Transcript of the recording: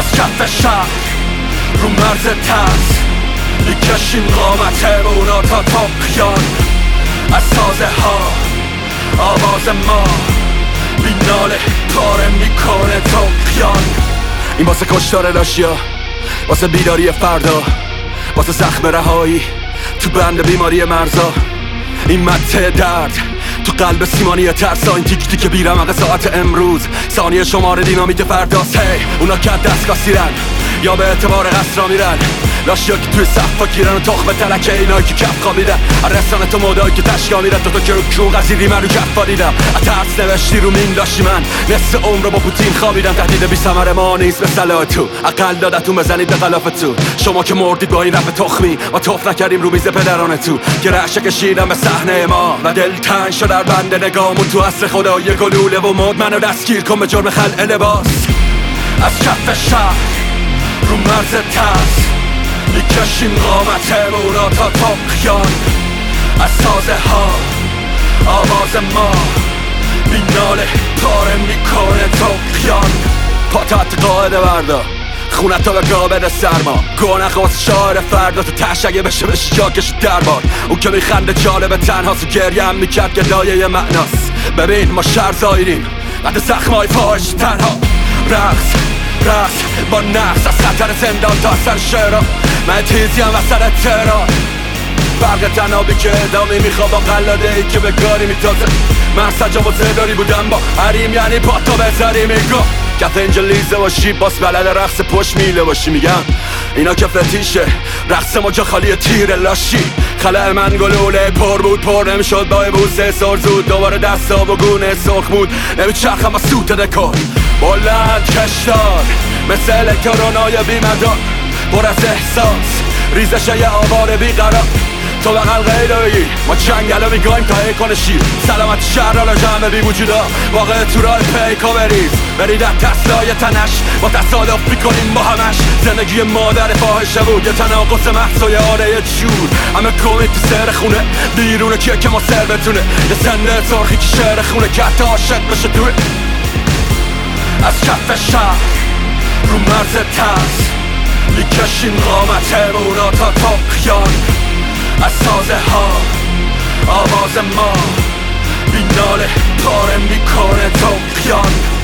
از کف شهر رو مرز ترس میکشیم قامتمونا تا تقیان. از سازه ها آواز ما بیناله پاره میکنه تقیان. این واسه کشتار لاشیا، واسه بیداری فردا، واسه زخم رهایی تو بند بیماری مرزا. این مته درد تو قلب سیمانی ترسا، این تیک تیک بیرمق ساعت امروز ثانیه شماره دینامیت فرداست. هی اونا که دستگاه سیرن یا به اعتبار قصرا میرن، لاشیا که توی صفا گیرن و تخم تلکه اینایی که کف خوابیدن. رسانه تو مودایی که تشکا میرن تو که رو کون قضیری من رو کف دیدم. ترس نوشتی رو مین لاشی من نصف عمر رو با پوتین خوابیدم. تهدید بی ثمر ما نیست به صلاحتون، اقل دادتون بزنید به غلافتون. شما که مردید با این رپ تخمی ما توف نکردیم رو میز پدرانتون که رعشه کشیدم به صحنه ما و دل تنگ شد در بند نگامون تو عصر خدای گلوله و مد منو دستگیر کن به جرم خلع لباس. از کف شهر رو مرز ترس میکشیم قامتمونا تا تقیان. از سازه ها آواز ما بیناله پاره میکنه تقیان. پاتت قاعده بردا خونتا به گابد سرما، گوه نخواست شاعر فردا تو تشگه بشه جاکش دربار. اون که میخنده جالب تنهاست و گریه هم میکرد که لایه معناست. ببین ما شهر زایریم قد زخمای فاحش تنها. رقص با نفس از خطر زندان تا سر شعرها. من تیزی هم وسط تهران، فرق تنابی که ادامی میخواب با قلاده ای که به گاری میتازه. من سجاب و زداری بودم با حریم یعنی با تو بذاری میگو کف انجلیزه باشی باس بلد رقص پشت میله باشی. میگم اینا که فتیشه رقص ما جا خالی تیر لاشی. خلع من گلوله پر بود پر نمیشد با بوسه سر زود. دوباره دستا و گونه سرخ بود نمیچرخم با سوت دکار. بلند کشدار مثل الکترونای بیمدار، پر از احساس ریزش یه آوار بیقرار. تو بقل غیرهایی ما جنگل میگایم تا کنه شیر. سلامت شهر حالا جمع بی وجودا واقع تو راه پیکا بریز. برید از تسلای تنش با تصادف میکنیم با همش. زندگی مادر فاحشه بود یه تناقص محصای آره یه جور. همه کومید تو سر خونه بیرونه کیه که ما سر بتونه. یه سنده سرخی که شعر خونه که حتی عاشق بشه توی. از کف شهر رو مرز ترس میکشیم قامتمونا تا تقیان. از سازه ها آواز ما بیناله پاره میکنه تقیان.